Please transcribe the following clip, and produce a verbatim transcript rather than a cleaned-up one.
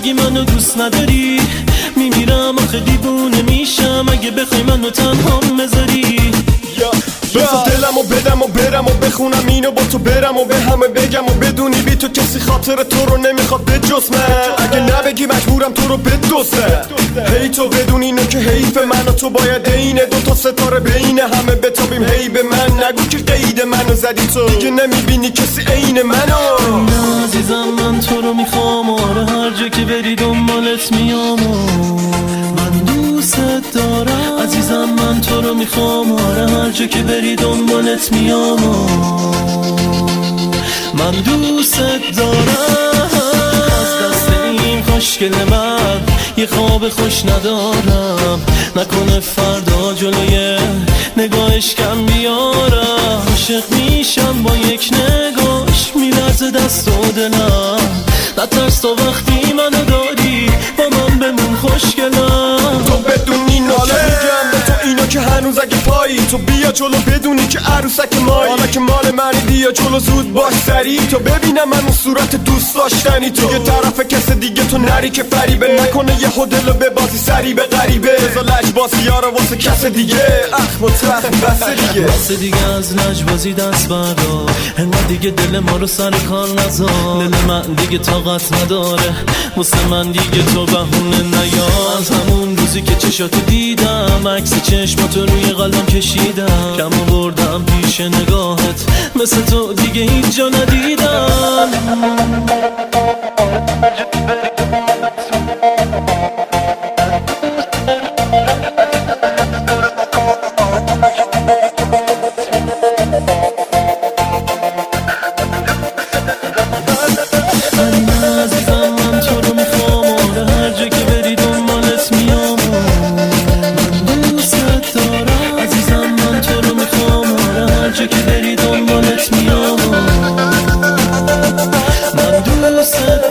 بگی منو دوست نداری میمیرم آخه دیوونه میشم اگه بخوای منو تنها بذاری. بذار دلمو بدم و برم و بخونم اینو با تو برم و به همه بگم و بدونی بی تو کسی خاطر تو رو نمیخواد به جز من. اگه نبگی مجبورم تو رو بدوسه. هی تو بدون اینو که حیف من و تو باید اینه دو تا ستاره بین همه بتابیم. هی به من نگو که قید منو زدی تو دیگه نمیبینی کسی عین منو. نه عزیزم من تو رو میخوام آره هر جا که بری دنبالت میام من دوست دارم عزیزم من تو رو میخوام آره هر جا که بری دنبالت میام من دوست دارم. از دست این خوشگل من یه خواب خوش ندارم نکنه فردا جلوی نگاهش کم بیارم. عاشق میشم با یک نگاش میلرزه دست و دلم. نترس تو وقتی منو داری با من بمون خوشگلم. تو بدونی ناله میگم به تو اینو که هنوز اگه پایی تو بیا جلو بدونی که عروسک مایی. حالا که مال منی بیا جلو زود باش سری تو ببینم من اون صورت دوست داشتنی تو یه طرف کس دیگه تو نری که فریبه نکنه یه هدلو به بازی سری به غریبه. بذار لجبازی یارو واسه کس دیگه اخ مطرح بسه دیگه بسه دیگه از لجبازی دست بردار انقدر دیگه دل ما رو سر کار نذار. دل من دیگه طاقت نداره واسه من دیگه تو بهونه نیار. از همون روزی که چشاتو دیدم عکس چشماتو روی قلبم کشیدم کم آوردم پیش نگاهت مثل تو دیگه هیچ جا ندیدم. که بری دنبالت میام من دوست